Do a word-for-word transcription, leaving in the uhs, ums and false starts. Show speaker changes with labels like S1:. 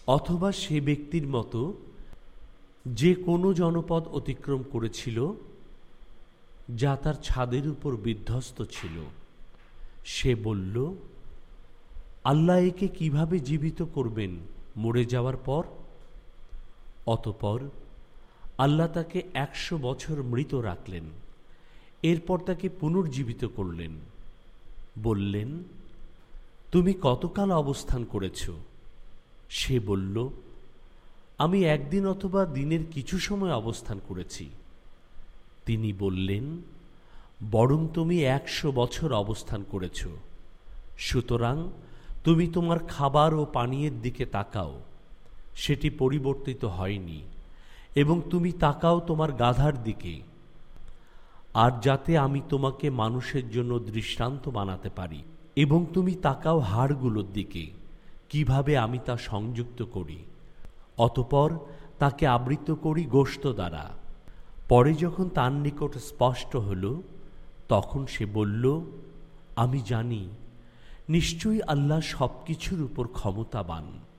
S1: অথবা সে ব্যক্তির মতো যে কোনো জনপদ অতিক্রম করেছিল যা তার ছাদের উপর বিধ্বস্ত ছিল। সে বলল, আল্লাহ একে কিভাবে জীবিত করবেন মরে যাওয়ার পর? অতঃপর আল্লাহ তাকে একশো বছর মৃত রাখলেন। এরপর তাকে পুনর্জীবিত করলেন। বললেন, তুমি কতকাল অবস্থান করেছ? সে বলল, আমি একদিন অথবা দিনের কিছু সময় অবস্থান করেছি। তিনি বললেন, বরং তুমি একশো বছর অবস্থান করেছ। সুতরাং তুমি তোমার খাবার ও পানীয়ের দিকে তাকাও, সেটি পরিবর্তিত হয়নি, এবং তুমি তাকাও তোমার গাধার দিকে, আর যাতে আমি তোমাকে মানুষের জন্য দৃষ্টান্ত বানাতে পারি। এবং তুমি তাকাও হাড়গুলোর দিকে, কিভাবে আমি তা সংযুক্ত করি, অতঃপর তাকে আবৃত করি গোশত দ্বারা। পরে যখন তার নিকট স্পষ্ট হল, তখন সে বলল, আমি জানি নিশ্চয়ই আল্লাহ সবকিছুর উপর ক্ষমতাবান।